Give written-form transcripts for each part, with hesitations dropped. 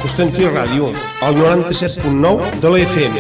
Constantí Ràdio, al 97.9 de la FM.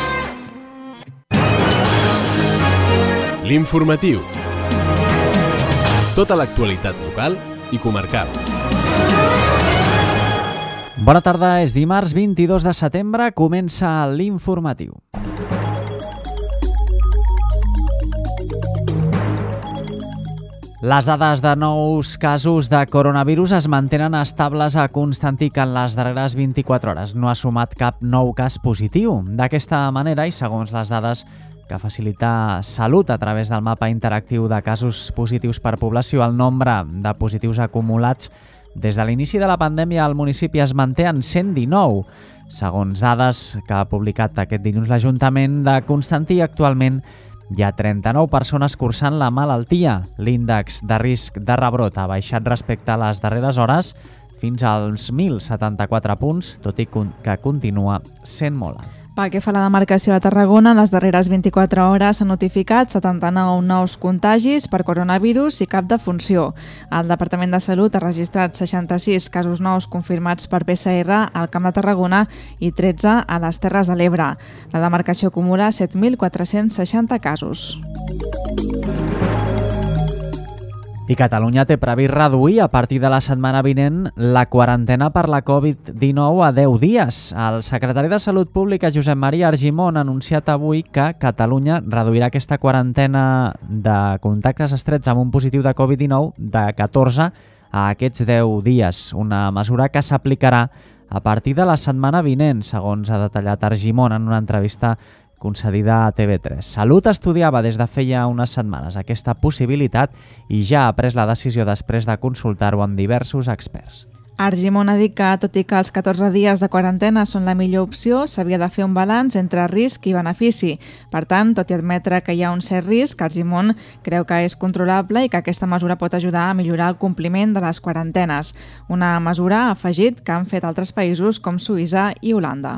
L'informatiu. Tota l'actualitat local i comarcal. Bona tarda, és dimarts 22 de setembre, comença l'informatiu. Les dades de nous casos de coronavirus es mantenen estables a Constantí, que en les darreres 24 hores no ha sumat cap nou cas positiu. D'aquesta manera, i segons les dades que facilita Salut a través del mapa interactiu de casos positius per població, el nombre de positius acumulats des de l'inici de la pandèmia al municipi es manté en 119. Segons dades que ha publicat aquest dilluns l'Ajuntament de Constantí, actualment hi ha 39 persones cursant la malaltia. L'índex de risc de rebrot ha baixat respecte a les darreres hores fins als 1.074 punts, tot i que continua sent molt alt. Pel que fa a la demarcació de Tarragona, en les darreres 24 hores s'han notificat 79 nous contagis per coronavirus i cap defunció. El Departament de Salut ha registrat 66 casos nous confirmats per PCR al Camp de Tarragona i 13 a les Terres de l'Ebre. La demarcació acumula 7.460 casos. I Catalunya té previst reduir a partir de la setmana vinent la quarantena per la Covid-19 a 10 dies. El secretari de Salut Pública, Josep Maria Argimon, ha anunciat avui que Catalunya reduirà aquesta quarantena de contactes estrets amb un positiu de Covid-19 de 14 a aquests 10 dies, una mesura que s'aplicarà a partir de la setmana vinent, segons ha detallat Argimon en una entrevista concedida a TV3. Salut estudiava des de feia unes setmanes aquesta possibilitat i ja ha pres la decisió després de consultar-ho amb diversos experts. Argimon ha dit que, tot i que els 14 dies de quarantena són la millor opció, s'havia de fer un balanç entre risc i benefici. Per tant, tot i admetre que hi ha un cert risc, Argimon creu que és controlable i que aquesta mesura pot ajudar a millorar el compliment de les quarantenes. Una mesura, ha afegit, que han fet altres països com Suïssa i Holanda.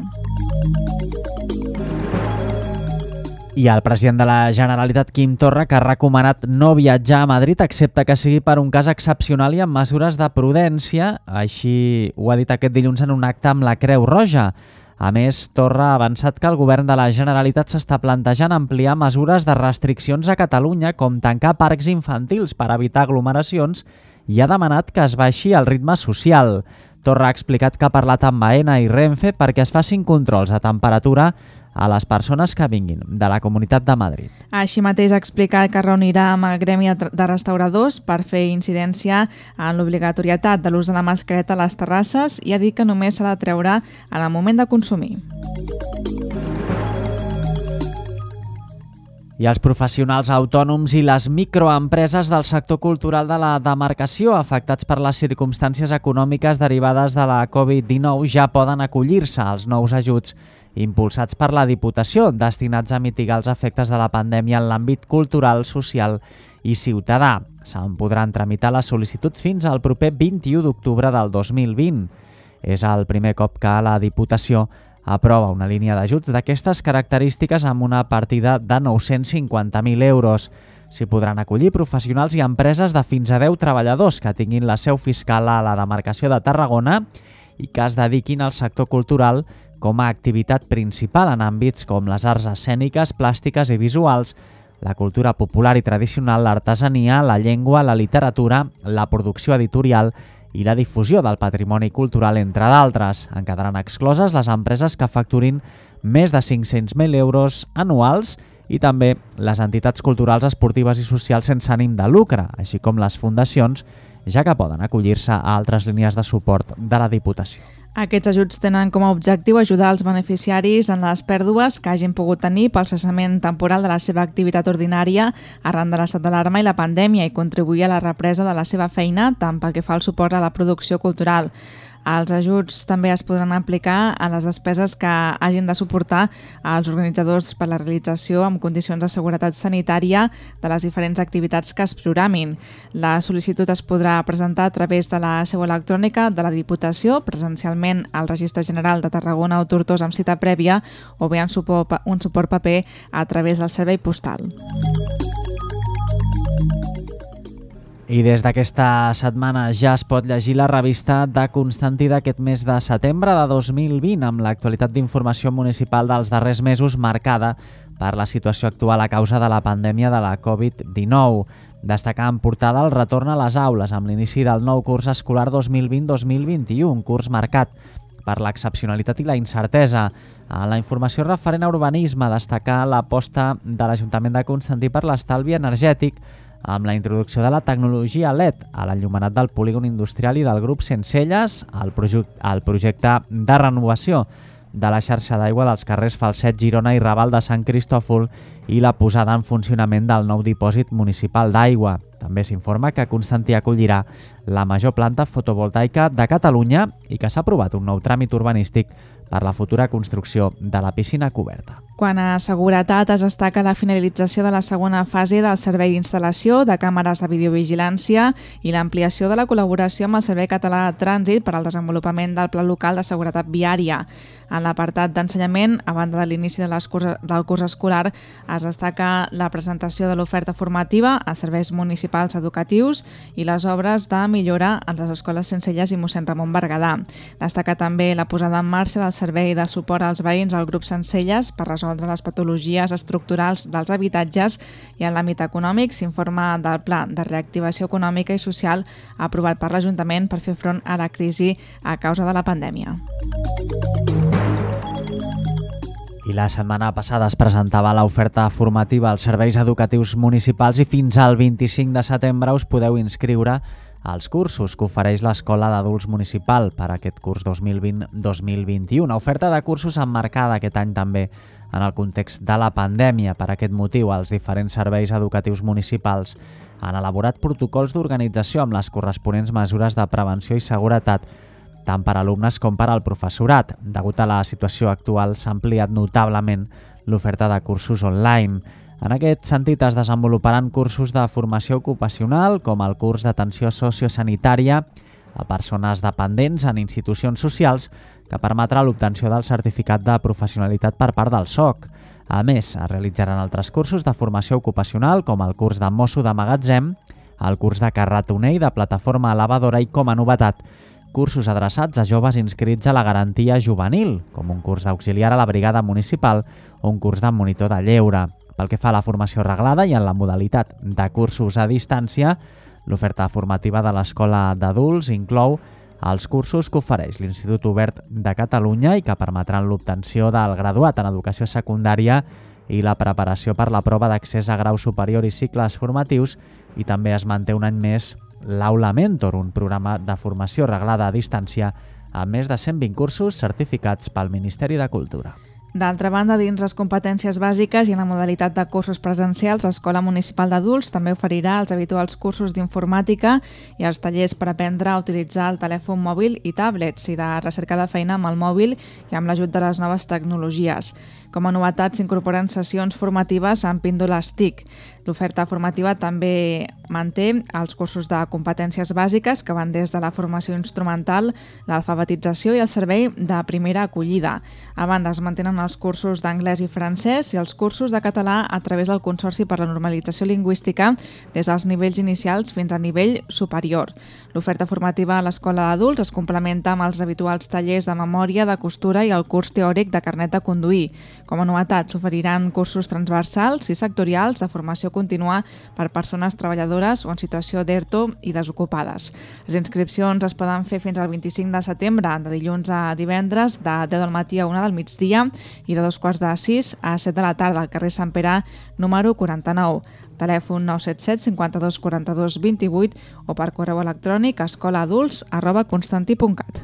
I el president de la Generalitat, Quim Torra, que ha recomanat no viatjar a Madrid excepte que sigui per un cas excepcional i amb mesures de prudència. Així ho ha dit aquest dilluns en un acte amb la Creu Roja. A més, Torra ha avançat que el govern de la Generalitat s'està plantejant ampliar mesures de restriccions a Catalunya, com tancar parcs infantils per evitar aglomeracions, i ha demanat que es baixi el ritme social. Torra ha explicat que ha parlat amb Aena i Renfe perquè es facin controls de temperatura a les persones que vinguin de la Comunitat de Madrid. Així mateix ha explicat que reunirà amb el gremi de restauradors per fer incidència en l'obligatorietat de l'ús de la mascareta a les terrasses i ha dit que només s'ha de treure en el moment de consumir. I els professionals autònoms i les microempreses del sector cultural de la demarcació afectats per les circumstàncies econòmiques derivades de la Covid-19 ja poden acollir-se als nous ajuts impulsats per la Diputació, destinats a mitigar els efectes de la pandèmia en l'àmbit cultural, social i ciutadà. Se'n podran tramitar les sol·licituds fins al proper 21 d'octubre del 2020. És el primer cop que la Diputació aprova una línia d'ajuts d'aquestes característiques amb una partida de 950.000 euros. S'hi podran acollir professionals i empreses de fins a 10 treballadors que tinguin la seu fiscal a la demarcació de Tarragona i que es dediquin al sector cultural com a activitat principal en àmbits com les arts escèniques, plàstiques i visuals, la cultura popular i tradicional, l'artesania, la llengua, la literatura, la producció editorial i la difusió del patrimoni cultural, entre d'altres. En quedaran excloses les empreses que facturin més de 500.000 euros anuals i també les entitats culturals, esportives i socials sense ànim de lucre, així com les fundacions, ja que poden acollir-se a altres línies de suport de la Diputació. Aquests ajuts tenen com a objectiu ajudar els beneficiaris en les pèrdues que hagin pogut tenir pel cessament temporal de la seva activitat ordinària arran de l'estat d'alarma i la pandèmia i contribuir a la represa de la seva feina tant pel que fa al suport a la producció cultural. Els ajuts també es podran aplicar a les despeses que hagin de suportar els organitzadors per la realització amb condicions de seguretat sanitària de les diferents activitats que es programin. La sol·licitud es podrà presentar a través de la seu electrònica de la Diputació, presencialment al Registre General de Tarragona o Tortosa amb cita prèvia o bé en un suport paper a través del servei postal. I des d'aquesta setmana ja es pot llegir la revista de Constantí d'aquest mes de setembre de 2020 amb l'actualitat d'informació municipal dels darrers mesos marcada per la situació actual a causa de la pandèmia de la Covid-19. Destacar en portada el retorn a les aules amb l'inici del nou curs escolar 2020-2021, un curs marcat per l'excepcionalitat i la incertesa. En la informació referent a urbanisme, destacar l'aposta de l'Ajuntament de Constantí per l'estalvi energètic amb la introducció de la tecnologia LED a l'enllumenat del polígon industrial i del grup Sencelles, el projecte de renovació de la xarxa d'aigua dels carrers Falset, Girona i Raval de Sant Cristòfol i la posada en funcionament del nou dipòsit municipal d'aigua. També s'informa que Constantí acollirà la major planta fotovoltaica de Catalunya i que s'ha aprovat un nou tràmit urbanístic per la futura construcció de la piscina coberta. Quant a seguretat, es destaca la finalització de la segona fase del servei d'instal·lació de càmeres de videovigilància i l'ampliació de la col·laboració amb el Servei Català de Trànsit per al desenvolupament del Pla Local de Seguretat Viària. En l'apartat d'ensenyament, a banda de l'inici del curs escolar, es destaca la presentació de l'oferta formativa als serveis municipals educatius i les obres de millora en les escoles Sencelles i mossèn Ramon Berguedà. Destaca també la posada en marxa del servei de suport als veïns al grup Sencelles per resoldre les patologies estructurals dels habitatges i en l'àmbit econòmic s'informa del Pla de Reactivació Econòmica i Social aprovat per l'Ajuntament per fer front a la crisi a causa de la pandèmia. I la setmana passada es presentava l'oferta formativa als serveis educatius municipals i fins al 25 de setembre us podeu inscriure als cursos que ofereix l'Escola d'Adults Municipal per a aquest curs 2020-2021. Una oferta de cursos emmarcada aquest any també en el context de la pandèmia. Per aquest motiu, els diferents serveis educatius municipals han elaborat protocols d'organització amb les corresponents mesures de prevenció i seguretat tant per alumnes com per al professorat. Degut a la situació actual, s'ha ampliat notablement l'oferta de cursos online. En aquest sentit, es desenvoluparan cursos de formació ocupacional, com el curs d'atenció sociosanitària a persones dependents en institucions socials, que permetrà l'obtenció del certificat de professionalitat per part del SOC. A més, es realitzaran altres cursos de formació ocupacional, com el curs de mosso de magatzem, el curs de carretoner i de plataforma elevadora i, com a novetat, cursos adreçats a joves inscrits a la garantia juvenil, com un curs d'auxiliar a la brigada municipal o un curs de monitor de lleure. Pel que fa a la formació reglada i en la modalitat de cursos a distància, l'oferta formativa de l'Escola d'Adults inclou els cursos que ofereix l'Institut Obert de Catalunya i que permetran l'obtenció del graduat en educació secundària i la preparació per la prova d'accés a grau superior i cicles formatius, i també es manté un any més l'Aula Mentor, un programa de formació reglada a distància amb més de 120 cursos certificats pel Ministeri de Cultura. D'altra banda, dins les competències bàsiques i en la modalitat de cursos presencials, l'Escola Municipal d'Adults també oferirà els habituals cursos d'informàtica i els tallers per aprendre a utilitzar el telèfon mòbil i tablets i de recerca de feina amb el mòbil i amb l'ajut de les noves tecnologies. Com a novetat, s'incorporen sessions formatives amb píndoles TIC. L'oferta formativa també manté els cursos de competències bàsiques que van des de la formació instrumental, l'alfabetització i el servei de primera acollida. A banda, es mantenen els cursos d'anglès i francès i els cursos de català a través del Consorci per la Normalització Lingüística des dels nivells inicials fins a nivell superior. L'oferta formativa a l'Escola d'Adults es complementa amb els habituals tallers de memòria, de costura i el curs teòric de carnet de conduir. Com a novetat, s'oferiran cursos transversals i sectorials de formació contínua per persones treballadores o en situació d'ERTO i desocupades. Les inscripcions es poden fer fins al 25 de setembre, de dilluns a divendres, de 10 del matí a 1 del migdia i de 2:45 a 7 de la tarda al carrer Sant Pere, número 49. Telèfon 977 52 42 28 o per correu electrònic a escolaadults@constantí.cat.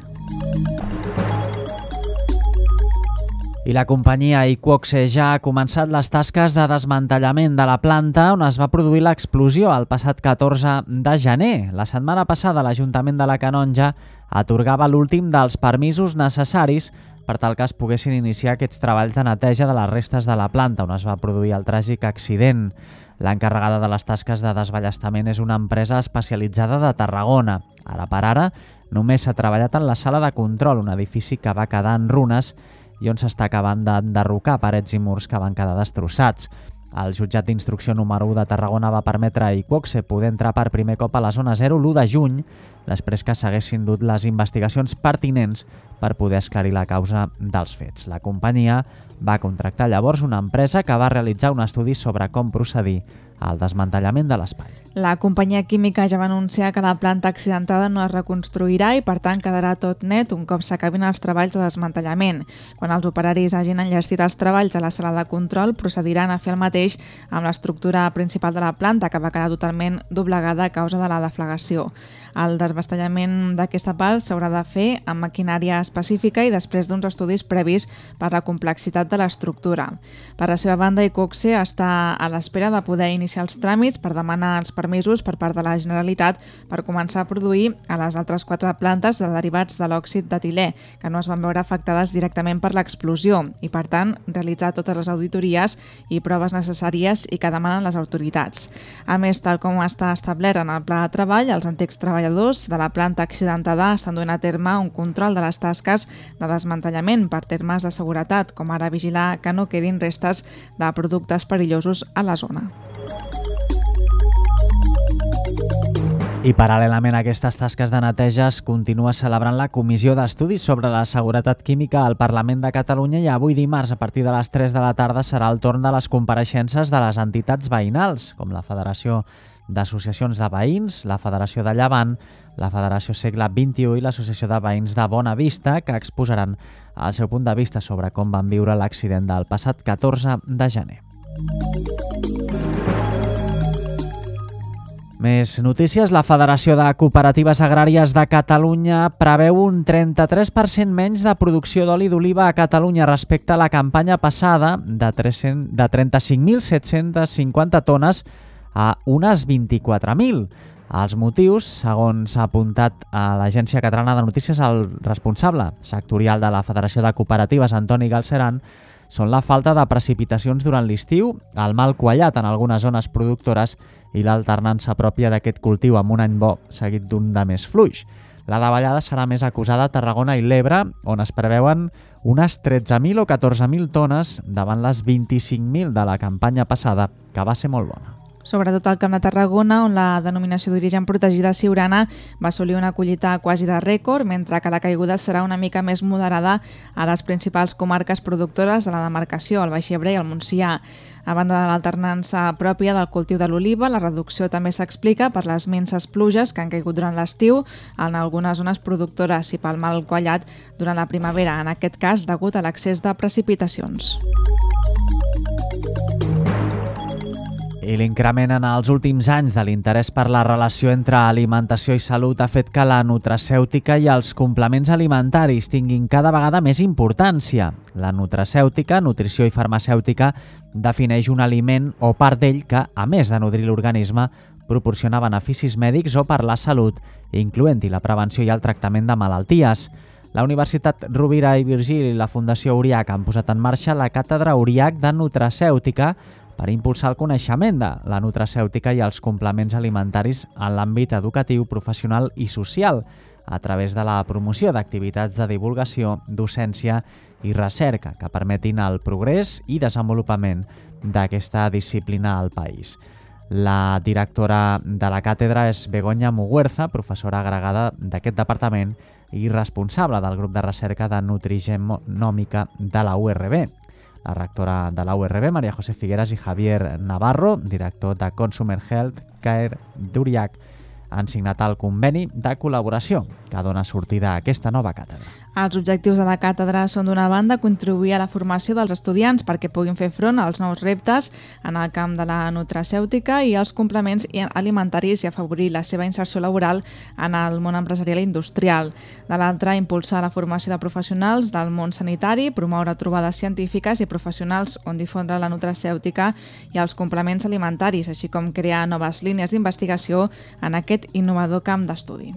I la companyia Iquoxe ja ha començat les tasques de desmantellament de la planta on es va produir l'explosió el passat 14 de gener. La setmana passada l'Ajuntament de la Canonja atorgava l'últim dels permisos necessaris per tal que es poguessin iniciar aquests treballs de neteja de les restes de la planta on es va produir el tràgic accident. L'encarregada de les tasques de desballestament és una empresa especialitzada de Tarragona. Ara per ara només s'ha treballat en la sala de control, un edifici que va quedar en runes i on s'està acabant d'enderrocar parets i murs que van quedar destrossats. El jutjat d'instrucció número 1 de Tarragona va permetre a Iqoxe poder entrar per primer cop a la zona 0 l'1 de juny, després que s'haguessin dut les investigacions pertinents per poder esclarir la causa dels fets. La companyia va contractar llavors una empresa que va realitzar un estudi sobre com procedir al desmantellament de l'espai. La companyia química ja va anunciar que la planta accidentada no es reconstruirà i, per tant, quedarà tot net un cop s'acabin els treballs de desmantellament. Quan els operaris hagin enllestit els treballs a la sala de control, procediran a fer el mateix amb l'estructura principal de la planta, que va quedar totalment doblegada a causa de la deflagració. El desmantellament d'aquesta part s'haurà de fer amb maquinària específica i després d'uns estudis previs per la complexitat de l'estructura. Per la seva banda, Iqoxe està a l'espera de poder iniciar els tràmits per demanar els permisos per part de la Generalitat per començar a produir a les altres 4 plantes de derivats de l'òxid d'etilè, que no es van veure afectades directament per l'explosió i, per tant, realitzar totes les auditories i proves necessàries i que demanen les autoritats. A més, tal com està establert en el pla de treball, els antics treballadors de la planta accidentada estan duent a terme un control de les tasques de desmantellament per termes de seguretat, com ara vigilar que no quedin restes de productes perillosos a la zona. I paral·lelament a aquestes tasques de neteja es continua celebrant la Comissió d'Estudis sobre la Seguretat Química al Parlament de Catalunya i avui dimarts, a partir de les 3 de la tarda, serà el torn de les compareixences de les entitats veïnals, com la Federació d'Associacions de Veïns, la Federació de Llevant, la Federació Segle XXI i l'Associació de Veïns de Bona Vista, que exposaran el seu punt de vista sobre com van viure l'accident del passat 14 de gener. Més notícies. La Federació de Cooperatives Agràries de Catalunya preveu un 33% menys de producció d'oli d'oliva a Catalunya respecte a la campanya passada de 35.750 tones a unes 24.000. Els motius, segons ha apuntat a l'Agència Catalana de Notícies el responsable sectorial de la Federació de Cooperatives, Antoni Galceran, són la falta de precipitacions durant l'estiu, el mal quallat en algunes zones productores i l'alternança pròpia d'aquest cultiu amb un any bo seguit d'un de més fluix. La davallada serà més acusada a Tarragona i l'Ebre, on es preveuen unes 13.000 o 14.000 tones davant les 25.000 de la campanya passada, que va ser molt bona. Sobretot al Camp de Tarragona, on la denominació d'origen protegida siurana va assolir una collita quasi de rècord, mentre que la caiguda serà una mica més moderada a les principals comarques productores de la demarcació, el Baix Ebre i el Montsià. A banda de l'alternança pròpia del cultiu de l'oliva, la reducció també s'explica per les minses pluges que han caigut durant l'estiu en algunes zones productores i pel mal quallat durant la primavera, en aquest cas degut a l'excés de precipitacions. I l'increment en els últims anys de l'interès per la relació entre alimentació i salut ha fet que la nutracèutica i els complements alimentaris tinguin cada vegada més importància. La nutracèutica, nutrició i farmacèutica, defineix un aliment o part d'ell que, a més de nodrir l'organisme, proporciona beneficis mèdics o per la salut, incloent-hi la prevenció i el tractament de malalties. La Universitat Rovira i Virgili i la Fundació Uriach han posat en marxa la Càtedra Uriach de Nutracèutica per impulsar el coneixement de la nutracèutica i els complements alimentaris en l'àmbit educatiu, professional i social, a través de la promoció d'activitats de divulgació, docència i recerca que permetin el progrés i desenvolupament d'aquesta disciplina al país. La directora de la càtedra és Begoña Muguerza, professora agregada d'aquest departament i responsable del grup de recerca de nutrigenòmica de la URB. La rectora de la URB, María José Figueras, i Javier Navarro, director de Consumer Health Care d'Uriach, han signat el conveni de col·laboració que dona sortida a aquesta nova càtedra. Els objectius de la càtedra són, d'una banda, contribuir a la formació dels estudiants perquè puguin fer front als nous reptes en el camp de la nutracèutica i els complements alimentaris i afavorir la seva inserció laboral en el món empresarial i industrial. De l'altra, impulsar la formació de professionals del món sanitari, promoure trobades científiques i professionals on difondre la nutracèutica i els complements alimentaris, així com crear noves línies d'investigació en aquest innovador camp d'estudi.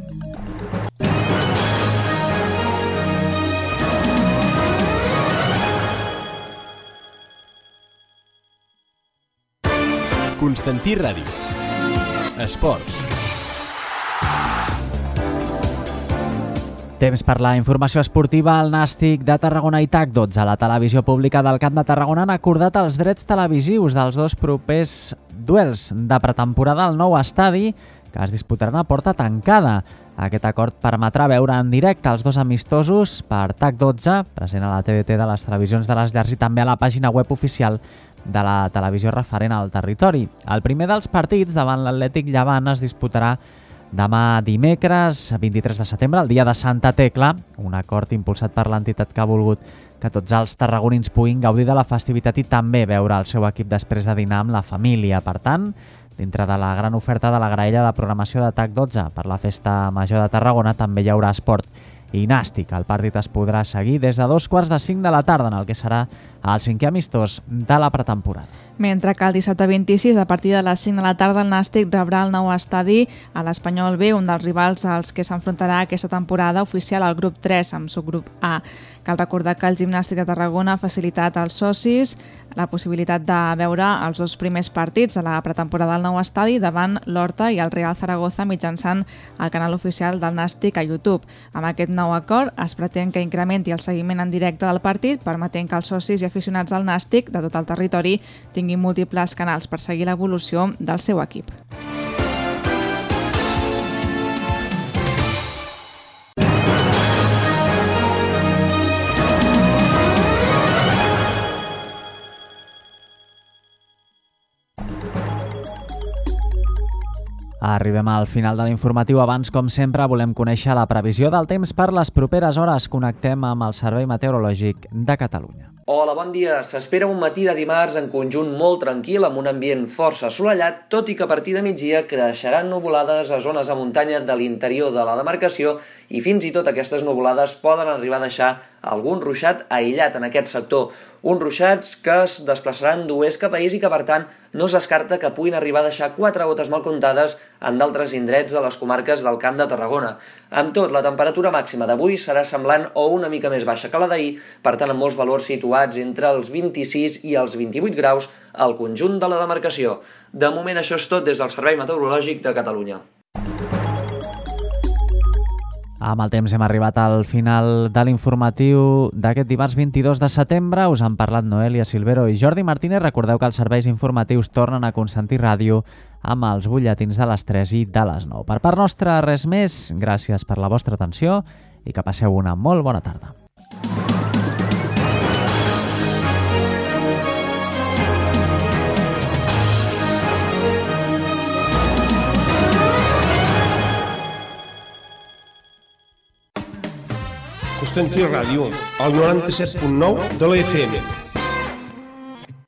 Constantí Ràdio. Esports. Temps per la informació esportiva. El Nàstic de Tarragona i TAC12 a la televisió pública del Camp de Tarragona han acordat els drets televisius dels dos propers duels de pretemporada al nou estadi que es disputaran a porta tancada. Aquest acord permetrà veure en directe els dos amistosos per TAC12, present a la TDT de les televisions de les Llars i també a la pàgina web oficial de la televisió referent al territori. El primer dels partits davant l'Atlètic Llevant es disputarà demà dimecres, 23 de setembre, el dia de Santa Tecla, un acord impulsat per l'entitat que ha volgut que tots els tarragonins puguin gaudir de la festivitat i també veure el seu equip després de dinar amb la família. Per tant, dintre de la gran oferta de la graella de programació de TAC12 per la Festa Major de Tarragona també hi haurà esport i nàstic. El partit es podrà seguir des de 2:45 de la tarda en el que serà el 5è amistós de la pretemporada. Mentre que el dissabte 26, a partir de les 5 de la tarda, el Nàstic rebrà el nou estadi a l'Espanyol B, un dels rivals als que s'enfrontarà aquesta temporada oficial al grup 3 amb subgrup A. Cal recordar que el Gimnàstic de Tarragona ha facilitat als socis la possibilitat de veure els dos primers partits de la pretemporada al nou estadi davant l'Horta i el Real Zaragoza mitjançant el canal oficial del Nàstic a YouTube. Amb aquest nou acord es pretén que incrementi el seguiment en directe del partit, permetent que els socis i aficionats al Nàstic de tot el territori tinguin múltiples canals per seguir l'evolució del seu equip. Arribem al final de l'informatiu. Abans, com sempre, volem conèixer la previsió del temps per les properes hores. Connectem amb el Servei Meteorològic de Catalunya. Hola, bon dia. S'espera un matí de dimarts en conjunt molt tranquil, amb un ambient força assolellat, tot i que a partir de migdia creixeran nuvolades a zones de muntanya de l'interior de la demarcació i fins i tot aquestes nuvolades poden arribar a deixar algun ruixat aïllat en aquest sector. Uns ruixats que es desplaçaran d'oest cap a est i que, per tant, no es descarta que puguin arribar a deixar 4 gotes mal comptades en d'altres indrets de les comarques del Camp de Tarragona. Amb tot, la temperatura màxima d'avui serà semblant o una mica més baixa que la d'ahir, per tant, amb molts valors situats entre els 26 i els 28 graus al conjunt de la demarcació. De moment, això és tot des del Servei Meteorològic de Catalunya. Amb el temps hem arribat al final de l'informatiu d'aquest dimarts 22 de setembre. Us han parlat Noelia Silvero i Jordi Martínez. Recordeu que els serveis informatius tornen a Constantí Ràdio amb els butlletins de les 3 i de les 9. Per part nostra, res més. Gràcies per la vostra atenció i que passeu una molt bona tarda. Constantí Ràdio, el 97.9 de la FM.